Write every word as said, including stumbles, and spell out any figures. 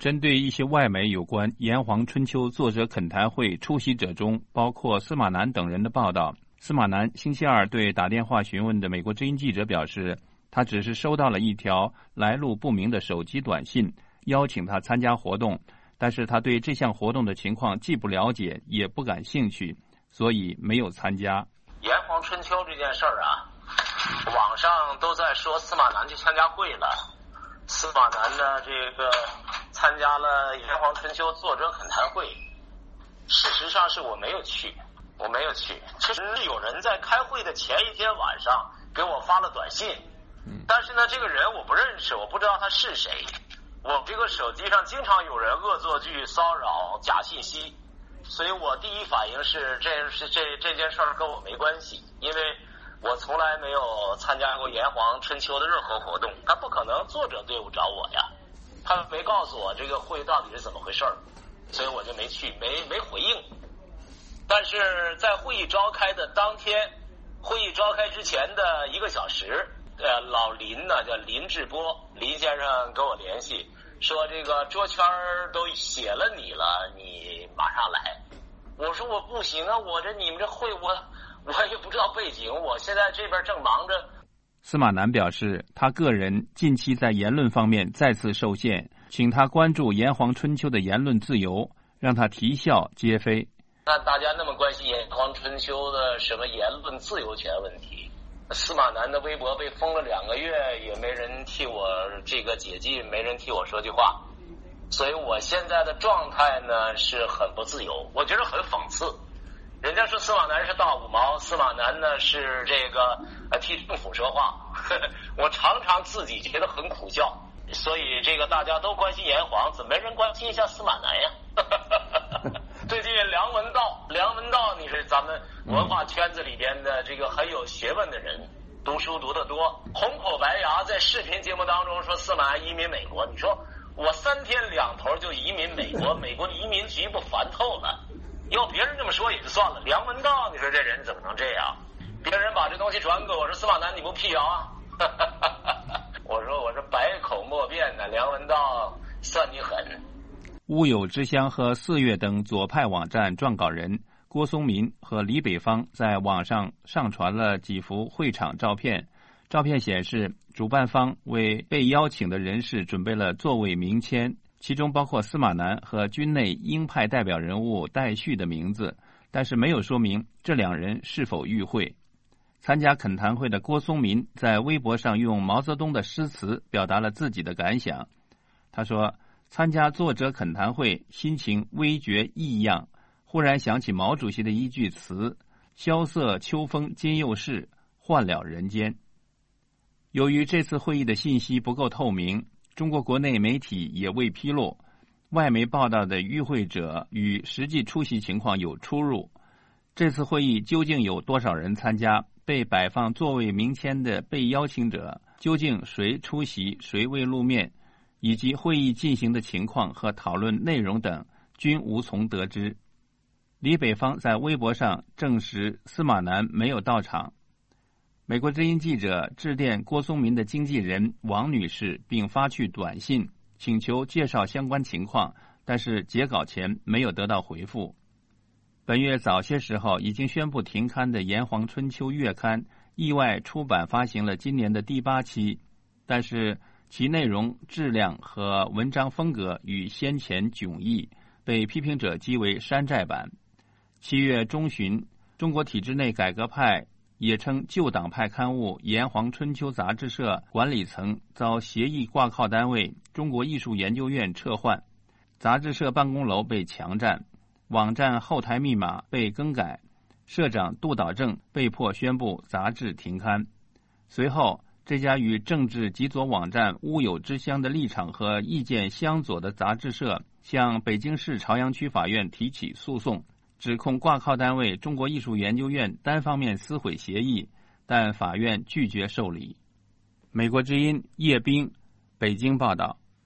针对一些外媒有关炎黄春秋作者恳谈会出席者中包括司马南等人的报道，司马南星期二对打电话询问的美国之音记者表示，他只是收到了一条来路不明的手机短信，邀请他参加活动，但是他对这项活动的情况既不了解也不感兴趣，所以没有参加。 炎黄春秋这件事儿啊，网上都在说司马南去参加会了，司马南呢这个参加了炎黄春秋作者恳谈会，事实上是我没有去，我没有去。其实有人在开会的前一天晚上给我发了短信，但是呢这个人我不认识，我不知道他是谁。我这个手机上经常有人恶作剧骚扰假信息，所以我第一反应是这是这这件事儿跟我没关系，因为我从来没有参加过炎黄春秋的任何活动，他不可能作者队伍找我呀，他没告诉我这个会到底是怎么回事儿，所以我就没去，没没回应。但是在会议召开的当天，会议召开之前的一个小时，呃，老林呢叫林志波，林先生跟我联系说，这个桌圈都写了你了，你马上来。我说我不行啊，我这你们这会我我也不知道背景，我现在这边正忙着。 司马南表示，他个人近期在言论方面再次受限，请他关注炎黄春秋的言论自由，让他啼笑皆非。 那大家那么关心炎黄春秋的什么言论自由权问题，司马南的微博被封了两个月，也没人替我这个解禁，没人替我说句话，所以我现在的状态呢是很不自由，我觉得很讽刺。人家说司马南是大五毛，司马南呢是这个呃替政府说话，呵呵，我常常自己觉得很苦笑。所以这个大家都关心炎黄，怎么没人关心一下司马南呀？最近梁文道，梁文道你是咱们文化圈子里边的这个很有学问的人，读书读得多，红口白牙在视频节目当中说司马南移民美国，你说我三天两头就移民美国，美国移民局不烦透了？要别人这么说也就算了，梁文道你说这人怎么能这样？别人把这东西转给我说司马南你不辟谣啊？我说我是百口莫辩的，梁文道算你狠。 乌有之乡和四月等左派网站撰稿人郭松民和李北方在网上上传了几幅会场照片，照片显示主办方为被邀请的人士准备了座位名签，其中包括司马南和军内鹰派代表人物戴旭的名字，但是没有说明这两人是否与会。参加恳谈会的郭松民在微博上用毛泽东的诗词表达了自己的感想。他说，参加作者恳谈会，心情微觉异样，忽然想起毛主席的一句词：萧瑟秋风今又是，换了人间。由于这次会议的信息不够透明，中国国内媒体也未披露，外媒报道的与会者与实际出席情况有出入。这次会议究竟有多少人参加？被摆放座位名签的被邀请者究竟谁出席，谁未露面，以及会议进行的情况和讨论内容等均无从得知。李北方在微博上证实司马南没有到场。美国之音记者致电郭松民的经纪人王女士，并发去短信请求介绍相关情况，但是截稿前没有得到回复。本月早些时候已经宣布停刊的《炎黄春秋》月刊意外出版发行了今年的第八期，但是其内容质量和文章风格与先前迥异，被批评者讥为山寨版。七月中旬，中国体制内改革派也称旧党派刊物《炎黄春秋》杂志社管理层遭协议挂靠单位中国艺术研究院撤换，杂志社办公楼被强占，网站后台密码被更改，社长杜导正被迫宣布杂志停刊。随后，这家与政治极左网站乌有之乡的立场和意见相左的杂志社向北京市朝阳区法院提起诉讼，指控挂靠单位中国艺术研究院单方面撕毁协议，但法院拒绝受理。美国之音叶冰北京报道。